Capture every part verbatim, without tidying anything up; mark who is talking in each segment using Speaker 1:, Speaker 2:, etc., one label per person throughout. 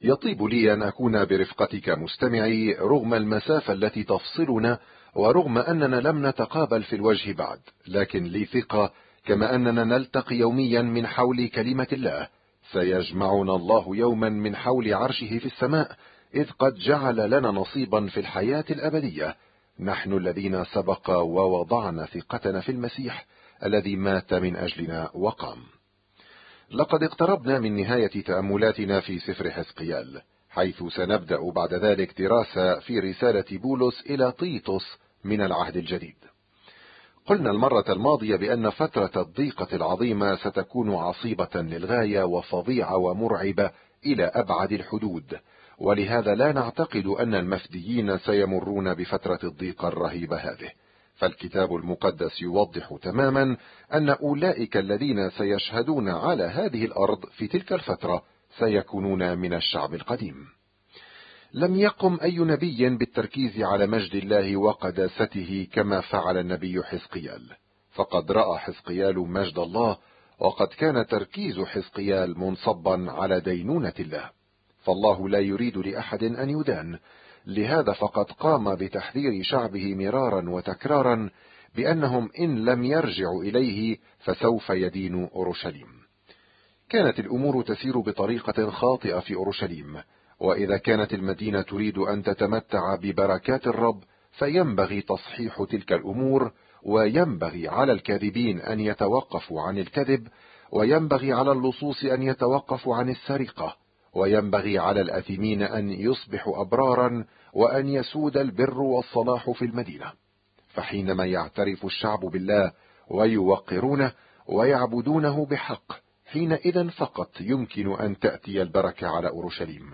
Speaker 1: يطيب لي أن أكون برفقتك مستمعي رغم المسافة التي تفصلنا، ورغم أننا لم نتقابل في الوجه بعد، لكن لي ثقة كما أننا نلتقي يوميا من حول كلمة الله، سيجمعنا الله يوما من حول عرشه في السماء، إذ قد جعل لنا نصيبا في الحياة الأبدية، نحن الذين سبق ووضعنا ثقتنا في المسيح الذي مات من أجلنا وقام. لقد اقتربنا من نهاية تأملاتنا في سفر حزقيال، حيث سنبدأ بعد ذلك دراسة في رسالة بولس إلى تيتوس من العهد الجديد. قلنا المرة الماضية بأن فترة الضيقة العظيمة ستكون عصيبة للغاية وفظيعة ومرعبة إلى أبعد الحدود، ولهذا لا نعتقد أن المفديين سيمرون بفترة الضيقة الرهيبة هذه، فالكتاب المقدس يوضح تماما أن أولئك الذين سيشهدون على هذه الأرض في تلك الفترة سيكونون من الشعب القديم. لم يقم أي نبي بالتركيز على مجد الله وقداسته كما فعل النبي حزقيال، فقد رأى حزقيال مجد الله، وقد كان تركيز حزقيال منصبا على دينونة الله، فالله لا يريد لأحد أن يدان، لهذا فقد قام بتحذير شعبه مرارا وتكرارا بأنهم إن لم يرجعوا إليه فسوف يدين أورشليم. كانت الأمور تسير بطريقة خاطئة في أورشليم، وإذا كانت المدينة تريد أن تتمتع ببركات الرب فينبغي تصحيح تلك الأمور، وينبغي على الكاذبين أن يتوقفوا عن الكذب، وينبغي على اللصوص أن يتوقفوا عن السرقة، وينبغي على الأثمين أن يصبحوا أبرارا، وأن يسود البر والصلاح في المدينة. فحينما يعترف الشعب بالله ويوقرونه ويعبدونه بحق، حينئذ فقط يمكن أن تأتي البركة على أورشليم.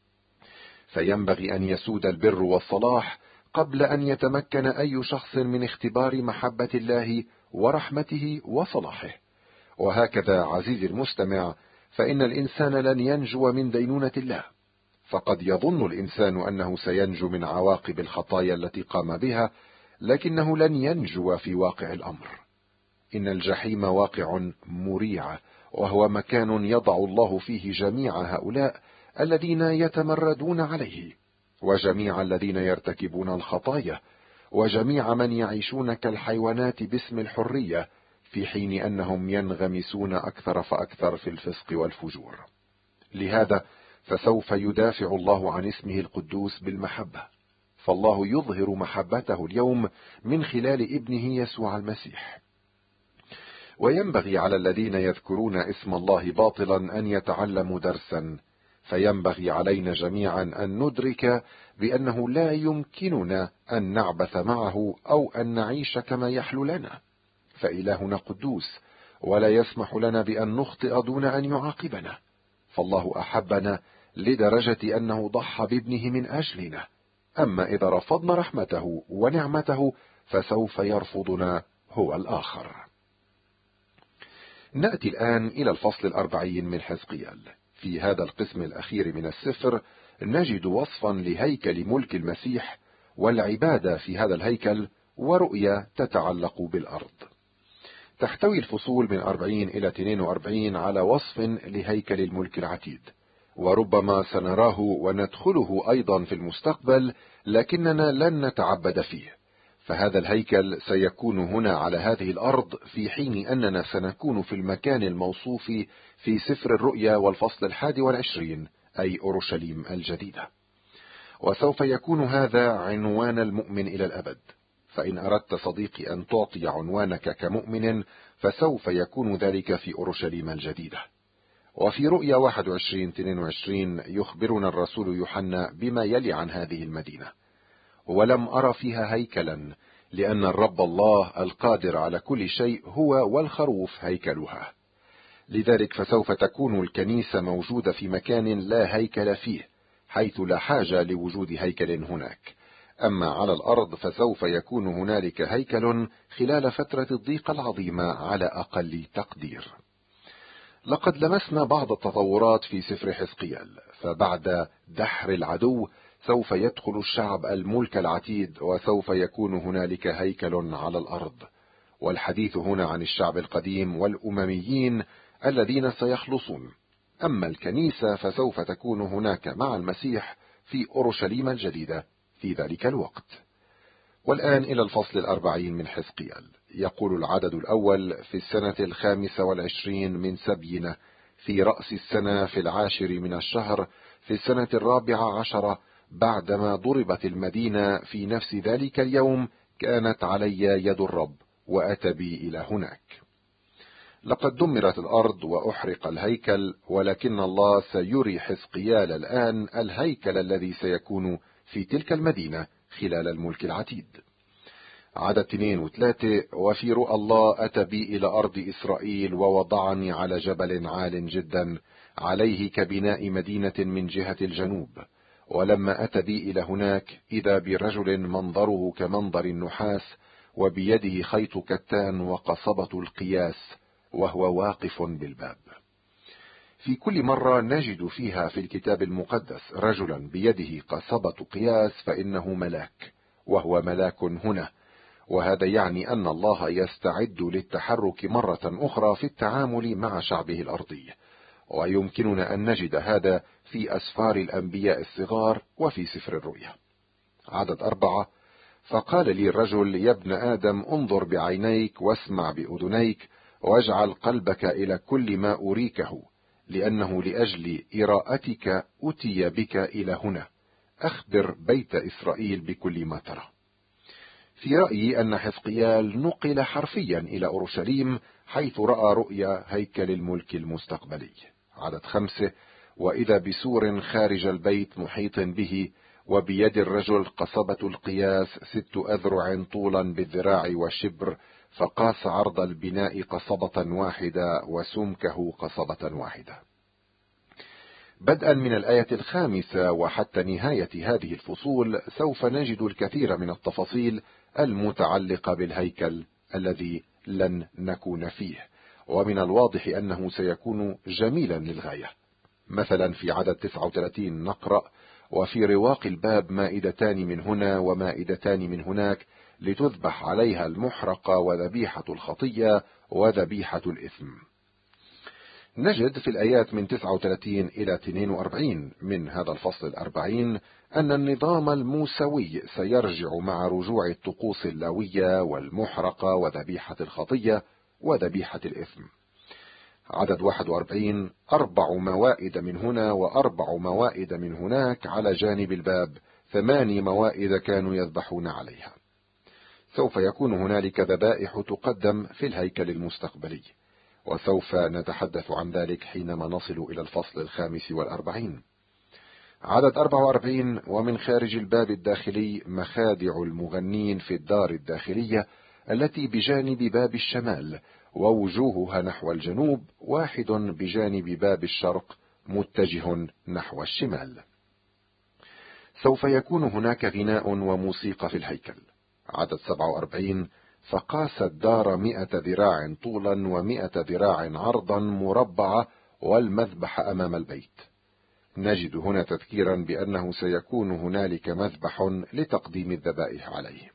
Speaker 1: فينبغي أن يسود البر والصلاح قبل أن يتمكن أي شخص من اختبار محبة الله ورحمته وصلاحه. وهكذا عزيزي المستمع، فإن الإنسان لن ينجو من دينونة الله، فقد يظن الإنسان أنه سينجو من عواقب الخطايا التي قام بها، لكنه لن ينجو في واقع الأمر. إن الجحيم واقع مريع، وهو مكان يضع الله فيه جميع هؤلاء الذين يتمردون عليه، وجميع الذين يرتكبون الخطايا، وجميع من يعيشون كالحيوانات باسم الحرية، في حين أنهم ينغمسون أكثر فأكثر في الفسق والفجور. لهذا فسوف يدافع الله عن اسمه القدوس بالمحبة، فالله يظهر محبته اليوم من خلال ابنه يسوع المسيح. وينبغي على الذين يذكرون اسم الله باطلا أن يتعلموا درسا، فينبغي علينا جميعا أن ندرك بأنه لا يمكننا أن نعبث معه أو أن نعيش كما يحلو لنا، فإلهنا قدوس ولا يسمح لنا بأن نخطئ دون أن يعاقبنا، فالله أحبنا لدرجة أنه ضحى بابنه من أجلنا. أما إذا رفضنا رحمته ونعمته فسوف يرفضنا هو الآخر. نأتي الآن إلى الفصل الأربعين من حزقيال. في هذا القسم الأخير من السفر نجد وصفا لهيكل ملك المسيح والعبادة في هذا الهيكل، ورؤية تتعلق بالأرض. تحتوي الفصول من أربعين إلى اثنين وأربعين على وصف لهيكل الملك العتيد، وربما سنراه وندخله أيضا في المستقبل، لكننا لن نتعبد فيه، فهذا الهيكل سيكون هنا على هذه الأرض، في حين أننا سنكون في المكان الموصوف في سفر الرؤيا والفصل الحادي والعشرين، أي أورشليم الجديدة. وسوف يكون هذا عنوان المؤمن إلى الأبد، فإن أردت صديقي أن تعطي عنوانك كمؤمن فسوف يكون ذلك في أورشليم الجديدة. وفي رؤيا واحد وعشرين اثنين وعشرين يخبرنا الرسول يوحنا بما يلي عن هذه المدينة: ولم أرى فيها هيكلا، لأن الرب الله القادر على كل شيء هو والخروف هيكلها. لذلك فسوف تكون الكنيسة موجودة في مكان لا هيكل فيه، حيث لا حاجة لوجود هيكل هناك. أما على الأرض فسوف يكون هنالك هيكل خلال فترة الضيقة العظيمة على أقل تقدير. لقد لمسنا بعض التطورات في سفر حزقيال، فبعد دحر العدو سوف يدخل الشعب الملك العتيد، وسوف يكون هنالك هيكل على الأرض. والحديث هنا عن الشعب القديم والأمميين الذين سيخلصون، أما الكنيسة فسوف تكون هناك مع المسيح في أورشليم الجديدة في ذلك الوقت. والآن إلى الفصل الأربعين من حزقيال. يقول العدد الأول: في السنة الخامسة والعشرين من سبينا، في رأس السنة، في العاشر من الشهر، في السنة الرابعة عشرة، بعدما ضربت المدينة، في نفس ذلك اليوم كانت علي يد الرب وأتى بي إلى هناك. لقد دمرت الأرض وأحرق الهيكل، ولكن الله سيري حزقيال الآن الهيكل الذي سيكون في تلك المدينة خلال الملك العتيد. عدد اثنين وثلاثة: وفي رؤى الله أتى بي إلى أرض إسرائيل، ووضعني على جبل عال جدا عليه كبناء مدينة من جهة الجنوب. ولما أتى بي إلى هناك، إذا برجل منظره كمنظر النحاس، وبيده خيط كتان وقصبة القياس، وهو واقف بالباب. في كل مرة نجد فيها في الكتاب المقدس رجلا بيده قصبة قياس فإنه ملاك، وهو ملاك هنا، وهذا يعني أن الله يستعد للتحرك مرة أخرى في التعامل مع شعبه الأرضي. ويمكننا أن نجد هذا في أسفار الأنبياء الصغار وفي سفر الرؤيا. عدد أربعة: فقال لي الرجل: يا ابن آدم، انظر بعينيك واسمع بأذنيك، واجعل قلبك إلى كل ما أريكه، لأنه لأجل إراءتك أتي بك إلى هنا. أخبر بيت إسرائيل بكل ما ترى. في رأيي أن حزقيال نقل حرفيا إلى أورشليم، حيث رأى رؤيا هيكل الملك المستقبلي. عدد خمسة: وإذا بسور خارج البيت محيط به، وبيد الرجل قصبة القياس ست أذرع طولا بالذراع وشبر، فقاس عرض البناء قصبة واحدة وسمكه قصبة واحدة. بدءا من الآية الخامسة وحتى نهاية هذه الفصول سوف نجد الكثير من التفاصيل المتعلقة بالهيكل الذي لن نكون فيه، ومن الواضح أنه سيكون جميلا للغاية. مثلا في عدد تسعة وثلاثين نقرأ: وفي رواق الباب مائدتان من هنا ومائدتان من هناك، لتذبح عليها المحرقة وذبيحة الخطية وذبيحة الإثم. نجد في الآيات من تسعة وثلاثين إلى اثنين وأربعين من هذا الفصل الأربعين أن النظام الموسوي سيرجع مع رجوع الطقوس اللاوية والمحرقة وذبيحة الخطية وذبيحة الإثم. عدد واحد وأربعين: أربع موائد من هنا وأربع موائد من هناك على جانب الباب، ثماني موائد كانوا يذبحون عليها. سوف يكون هنالك ذبائح تقدم في الهيكل المستقبلي، وسوف نتحدث عن ذلك حينما نصل إلى الفصل الخامس والأربعين. عدد أربعة وأربعين: ومن خارج الباب الداخلي مخادع المغنين في الدار الداخلية التي بجانب باب الشمال، ووجوهها نحو الجنوب، واحد بجانب باب الشرق متجه نحو الشمال. سوف يكون هناك غناء وموسيقى في الهيكل. عدد سبعة وأربعين: فقاس الدار مئة ذراع طولا ومئة ذراع عرضا مربعة، والمذبح أمام البيت. نجد هنا تذكيرا بأنه سيكون هنالك مذبح لتقديم الذبائح عليه.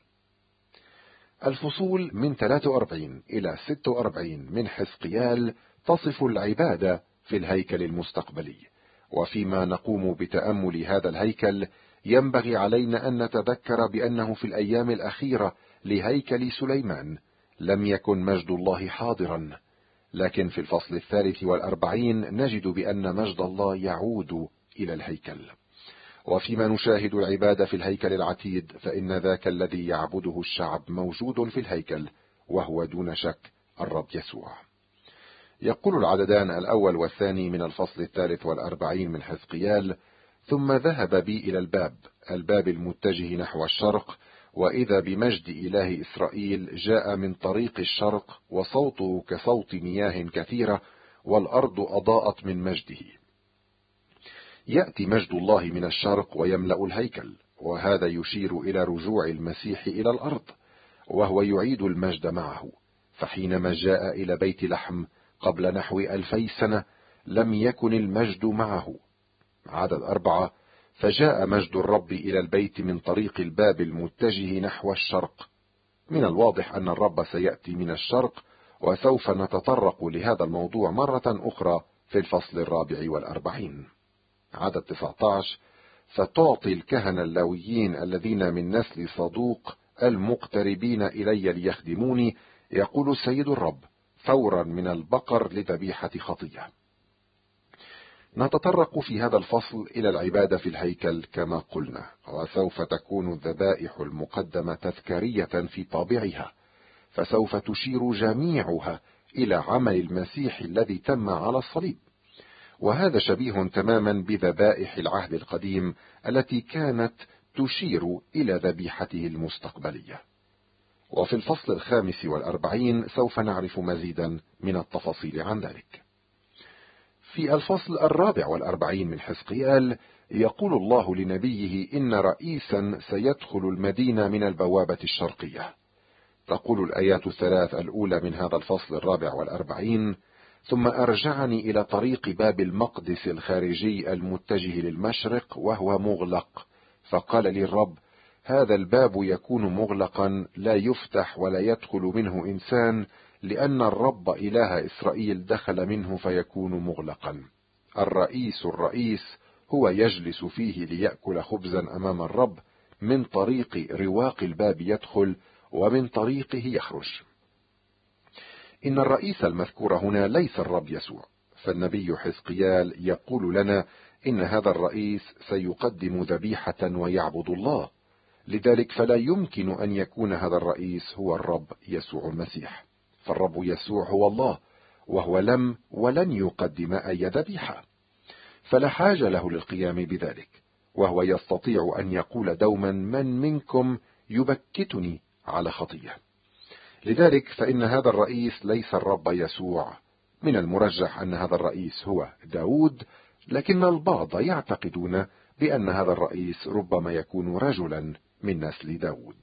Speaker 1: الفصول من ثلاثة وأربعين إلى ستة وأربعين من حزقيال تصف العبادة في الهيكل المستقبلي. وفيما نقوم بتأمل هذا الهيكل ينبغي علينا أن نتذكر بأنه في الأيام الأخيرة لهيكل سليمان لم يكن مجد الله حاضرا، لكن في الفصل الثالث والأربعين نجد بأن مجد الله يعود إلى الهيكل. وفيما نشاهد العبادة في الهيكل العتيد فإن ذاك الذي يعبده الشعب موجود في الهيكل، وهو دون شك الرب يسوع. يقول العددان الأول والثاني من الفصل الثالث والأربعين من حزقيال: ثم ذهب بي إلى الباب الباب المتجه نحو الشرق، وإذا بمجد إله إسرائيل جاء من طريق الشرق، وصوته كصوت مياه كثيرة، والأرض أضاءت من مجده. يأتي مجد الله من الشرق ويملأ الهيكل، وهذا يشير إلى رجوع المسيح إلى الأرض، وهو يعيد المجد معه. فحينما جاء إلى بيت لحم قبل نحو ألفي سنة لم يكن المجد معه. عدد أربعة: فجاء مجد الرب إلى البيت من طريق الباب المتجه نحو الشرق. من الواضح أن الرب سيأتي من الشرق، وسوف نتطرق لهذا الموضوع مرة أخرى في الفصل الرابع والأربعين. عدد تسعة عشر: فتعطي الكهنة اللاويين الذين من نسل صدوق المقتربين إلي ليخدموني، يقول السيد الرب، ثورا من البقر لذبيحة خطية. نتطرق في هذا الفصل إلى العبادة في الهيكل كما قلنا، وسوف تكون الذبائح المقدمة تذكارية في طابعها، فسوف تشير جميعها إلى عمل المسيح الذي تم على الصليب، وهذا شبيه تماما بذبائح العهد القديم التي كانت تشير إلى ذبيحته المستقبلية. وفي الفصل الخامس والأربعين سوف نعرف مزيدا من التفاصيل عن ذلك. في الفصل الرابع والأربعين من حزقيال يقول الله لنبيه إن رئيسا سيدخل المدينة من البوابة الشرقية. تقول الآيات الثلاث الأولى من هذا الفصل الرابع والأربعين: ثم أرجعني إلى طريق باب المقدس الخارجي المتجه للمشرق وهو مغلق، فقال لي الرب: هذا الباب يكون مغلقا لا يفتح ولا يدخل منه إنسان، لأن الرب إله إسرائيل دخل منه فيكون مغلقا. الرئيس الرئيس هو يجلس فيه ليأكل خبزا أمام الرب، من طريق رواق الباب يدخل ومن طريقه يخرج. إن الرئيس المذكور هنا ليس الرب يسوع، فالنبي حزقيال يقول لنا إن هذا الرئيس سيقدم ذبيحة ويعبد الله، لذلك فلا يمكن أن يكون هذا الرئيس هو الرب يسوع المسيح، فالرب يسوع هو الله، وهو لم ولن يقدم أي ذبيحة، فلا حاجة له للقيام بذلك، وهو يستطيع أن يقول دوما: من منكم يبكتني على خطية؟ لذلك فإن هذا الرئيس ليس الرب يسوع. من المرجح أن هذا الرئيس هو داود، لكن البعض يعتقدون بأن هذا الرئيس ربما يكون رجلا من نسل داود.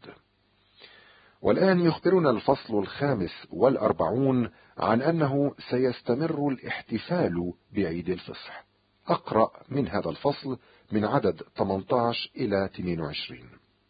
Speaker 1: والآن يخبرنا الفصل الخامس والأربعون عن أنه سيستمر الاحتفال بعيد الفصح. أقرأ من هذا الفصل من عدد ثمانية عشر إلى اثنين وعشرين.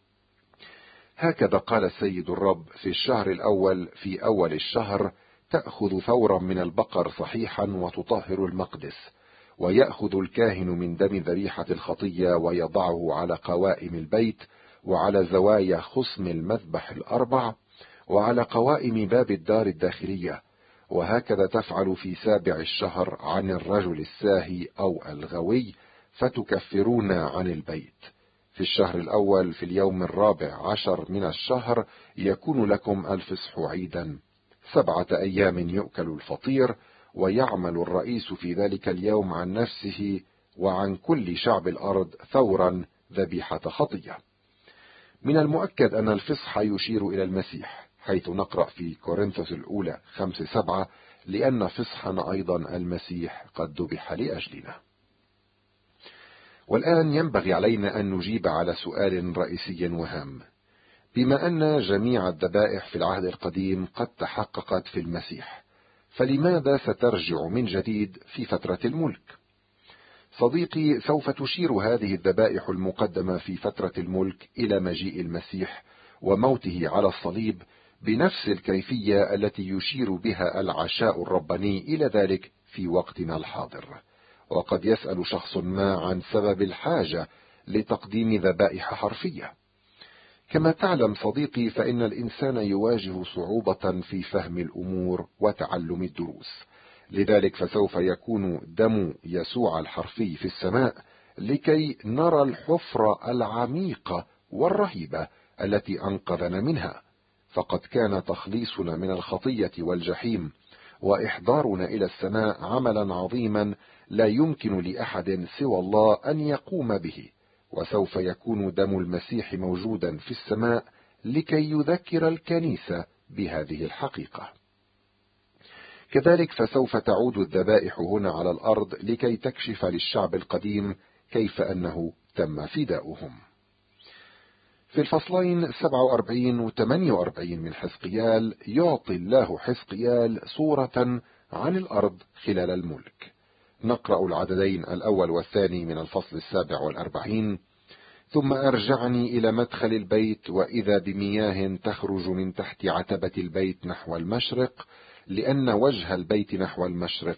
Speaker 1: هكذا قال السيد الرب: في الشهر الأول في أول الشهر تأخذ ثورا من البقر صحيحا وتطهر المقدس، ويأخذ الكاهن من دم ذبيحة الخطية ويضعه على قوائم البيت وعلى زوايا خصم المذبح الأربع وعلى قوائم باب الدار الداخلية، وهكذا تفعل في سابع الشهر عن الرجل الساهي أو الغوي، فتكفرون عن البيت. في الشهر الأول في اليوم الرابع عشر من الشهر يكون لكم الفصح عيدا، سبعة أيام يؤكل الفطير، ويعمل الرئيس في ذلك اليوم عن نفسه وعن كل شعب الأرض ثورا ذبيحة خطية. من المؤكد أن الفصح يشير إلى المسيح، حيث نقرأ في كورنثوس الأولى خمسة سبعة: لأن فصحنا أيضا المسيح قد ذبح لأجلنا. والآن ينبغي علينا أن نجيب على سؤال رئيسي وهام: بما أن جميع الذبائح في العهد القديم قد تحققت في المسيح، فلماذا سترجع من جديد في فترة الملك؟ صديقي، سوف تشير هذه الذبائح المقدمة في فترة الملك إلى مجيء المسيح وموته على الصليب بنفس الكيفية التي يشير بها العشاء الرباني إلى ذلك في وقتنا الحاضر. وقد يسأل شخص ما عن سبب الحاجة لتقديم ذبائح حرفية. كما تعلم صديقي، فإن الإنسان يواجه صعوبة في فهم الأمور وتعلم الدروس، لذلك فسوف يكون دم يسوع الحرفي في السماء لكي نرى الحفرة العميقة والرهيبة التي أنقذنا منها. فقد كان تخليصنا من الخطية والجحيم وإحضارنا إلى السماء عملا عظيما لا يمكن لأحد سوى الله أن يقوم به، وسوف يكون دم المسيح موجودا في السماء لكي يذكر الكنيسة بهذه الحقيقة. كذلك فسوف تعود الذبائح هنا على الأرض لكي تكشف للشعب القديم كيف أنه تم فداؤهم. في الفصلين سبعة وأربعين و ثمانية وأربعين من حزقيال يعطي الله حزقيال صورة عن الأرض خلال الملك. نقرأ العددين الأول والثاني من الفصل السابع والأربعين: ثم أرجعني إلى مدخل البيت، وإذا بمياه تخرج من تحت عتبة البيت نحو المشرق، لأن وجه البيت نحو المشرق،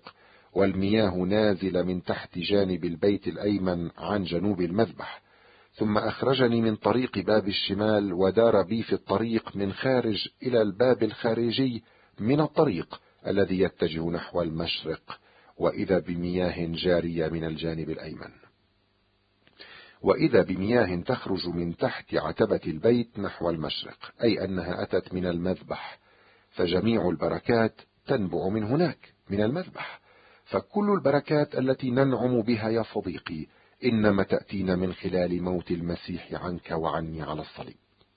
Speaker 1: والمياه نازلة من تحت جانب البيت الأيمن عن جنوب المذبح. ثم أخرجني من طريق باب الشمال ودار بي في الطريق من خارج إلى الباب الخارجي من الطريق الذي يتجه نحو المشرق، وإذا بمياه جارية من الجانب الأيمن، وإذا بمياه تخرج من تحت عتبة البيت نحو المشرق، أي أنها أتت من المذبح، فجميع البركات تنبع من هناك من المذبح. فكل البركات التي ننعم بها يا صديقي إنما تأتينا من خلال موت المسيح عنك وعني على الصليب.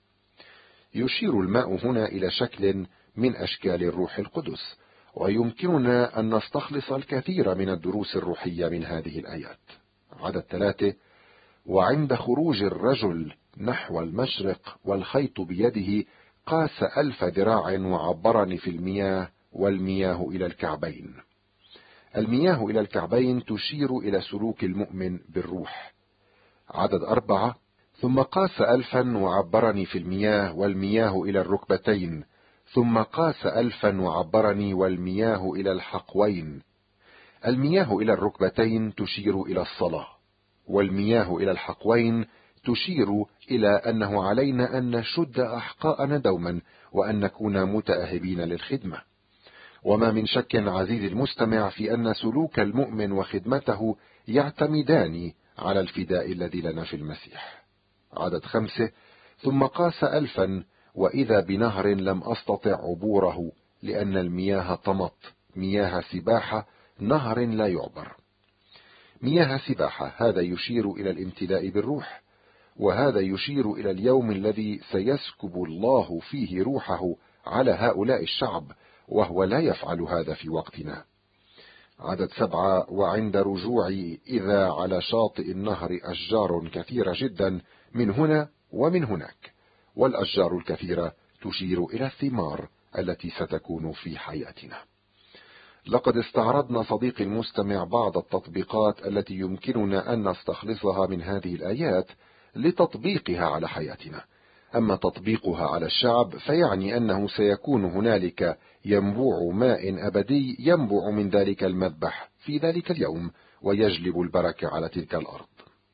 Speaker 1: يشير الماء هنا إلى شكل من أشكال الروح القدس، ويمكننا أن نستخلص الكثير من الدروس الروحية من هذه الآيات. عدد ثلاثة: وعند خروج الرجل نحو المشرق والخيط بيده قاس ألف ذراع وعبرني في المياه، والمياه إلى الكعبين. المياه إلى الكعبين تشير إلى سلوك المؤمن بالروح. عدد أربعة: ثم قاس ألفا وعبرني في المياه، والمياه إلى الركبتين. ثم قاس ألفا وعبرني، والمياه إلى الحقوين. المياه إلى الركبتين تشير إلى الصلاة، والمياه إلى الحقوين تشير إلى أنه علينا أن نشد أحقاءنا دوما وأن نكون متأهبين للخدمة. وما من شك عزيزي المستمع في أن سلوك المؤمن وخدمته يعتمدان على الفداء الذي لنا في المسيح. عدد خمسة: ثم قاس ألفا، وإذا بنهر لم أستطع عبوره لأن المياه طمط، مياه سباحة، نهر لا يعبر. مياه سباحة، هذا يشير إلى الامتلاء بالروح، وهذا يشير إلى اليوم الذي سيسكب الله فيه روحه على هؤلاء الشعب، وهو لا يفعل هذا في وقتنا. عدد سبعة: وعند رجوعي إذا على شاطئ النهر أشجار كثيرة جدا من هنا ومن هناك، والأشجار الكثيرة تشير إلى الثمار التي ستكون في حياتنا. لقد استعرضنا صديقي المستمع بعض التطبيقات التي يمكننا أن نستخلصها من هذه الآيات لتطبيقها على حياتنا. أما تطبيقها على الشعب فيعني أنه سيكون هنالك ينبوع ماء أبدي ينبع من ذلك المذبح في ذلك اليوم، ويجلب البركة على تلك الأرض.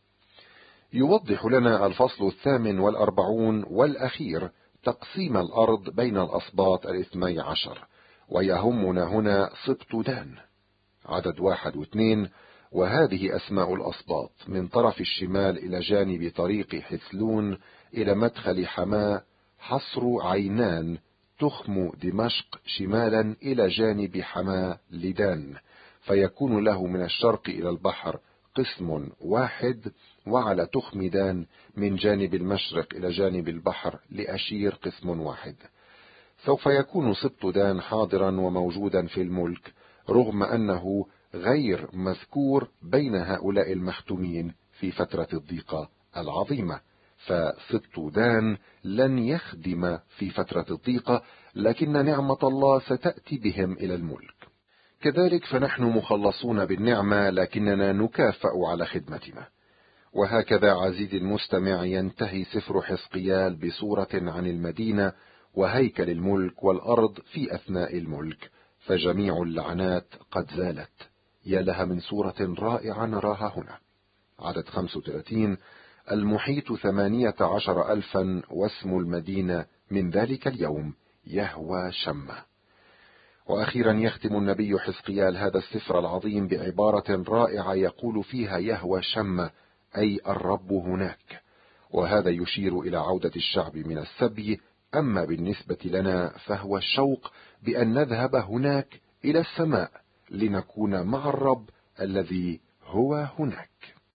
Speaker 1: يوضح لنا الفصل الثامن والأربعون والأخير تقسيم الأرض بين الأسباط الاثني عشر، ويهمنا هنا سبط دان. عدد واحد واثنين: وهذه أسماء الأسباط: من طرف الشمال إلى جانب طريق حثلون إلى مدخل حماة، حصر عينان، تخم دمشق شمالا إلى جانب حماة لدان، فيكون له من الشرق إلى البحر قسم واحد، وعلى تخم دان من جانب المشرق إلى جانب البحر لأشير قسم واحد. سوف يكون سبط دان حاضرا وموجودا في الملك، رغم أنه غير مذكور بين هؤلاء المختومين في فترة الضيقة العظيمة، فسبط دان لن يخدم في فترة الضيقة، لكن نعمة الله ستأتي بهم إلى الملك. كذلك فنحن مخلصون بالنعمة، لكننا نكافأ على خدمتنا. وهكذا عزيزي المستمع ينتهي سفر حزقيال بصورة عن المدينة وهيكل الملك والأرض في أثناء الملك، فجميع اللعنات قد زالت. يا لها من صورة رائعة نراها هنا. عدد خمسة وثلاثين: المحيط ثمانية عشر ألفا، واسم المدينة من ذلك اليوم يهوى شمة. وأخيرا يختم النبي حزقيال هذا السفر العظيم بعبارة رائعة يقول فيها يهوى شمة، أي الرب هناك، وهذا يشير إلى عودة الشعب من السبي. أما بالنسبة لنا فهو الشوق بأن نذهب هناك إلى السماء لنكون مع الرب الذي هو هناك.